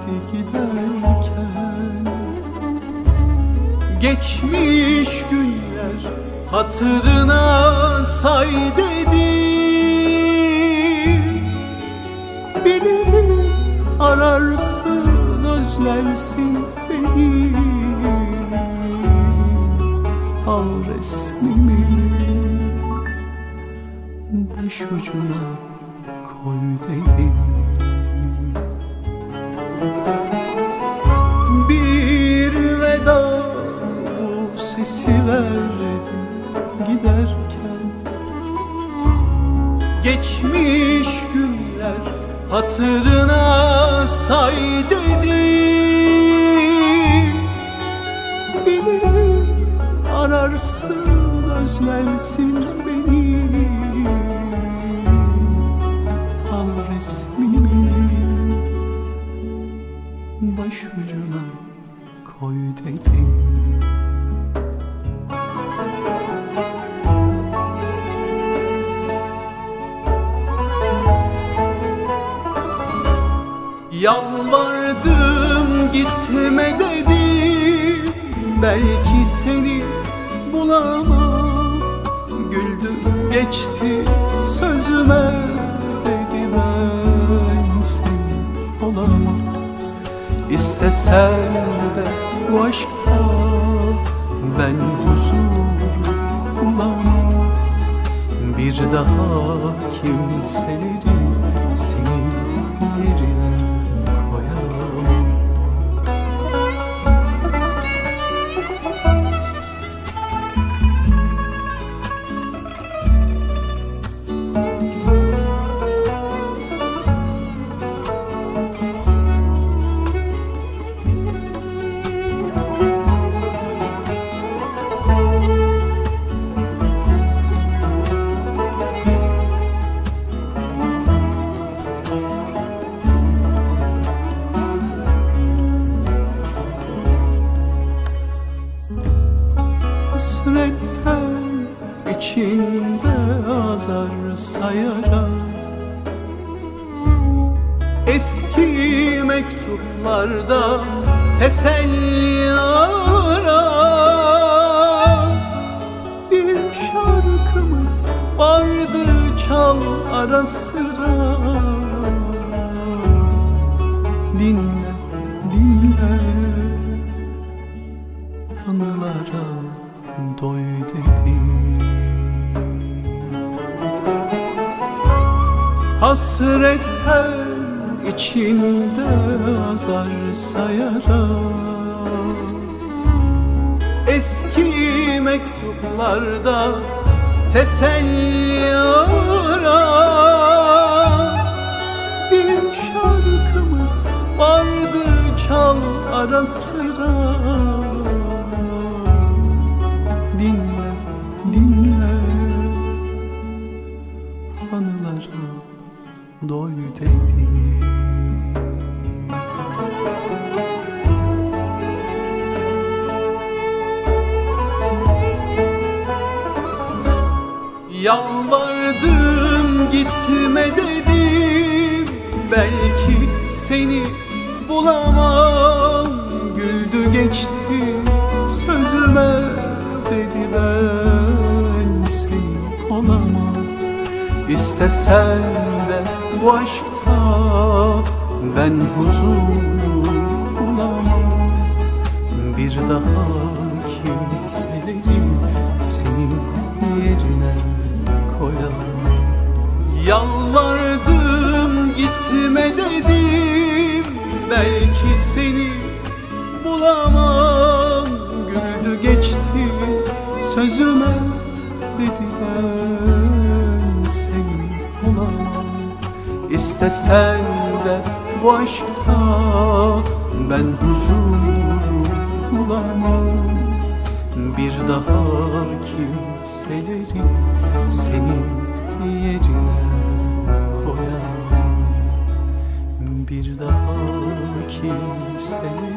giderken. Geçmiş günler hatırına say dedi. Bilirim ararsın, özlersin beni. Al resmimi başucuna koy dedi. Bir veda bu sesi verdi giderken. Geçmiş günler hatırına say dedi. Bilirim ararsın, özlersin beni. Al resmimi başucuna koy dedi. Yalvardım gitme dedim, belki seni bulamam. Güldü geçti sözüme, dedi ben seni olamam. İstesen de bu aşkta ben huzur bulamam. Bir daha kimseleri senin yerine koyamam. Hasretten içinde azar sayarak eski mektuplarda teselli ara. Bir şarkımız vardı çal ara sıra. Dinle, dinle, anılara doy dedi. Hasretten içinde azar sayarak eski mektuplarda teselli ara. Bir şarkımız vardı çal ara sıra. Dinle, dinle, anılara doy dedi. Yalvardım gitme dedim, belki seni bulamam. Güldü geçti sözüme, dedi ben seni olamam. İstesen de bu aşkta ben huzur bulamam. Bir daha kimseleri senin yerine koyamam. Yalvardım gitme dedim, belki seni bulamam. Güldü geçti sözüme, dedi ben seni olamam. İstesen de bu aşkta ben huzur bulamam. Bir daha kimseleri senin yerine koyamam. Bir daha kimseleri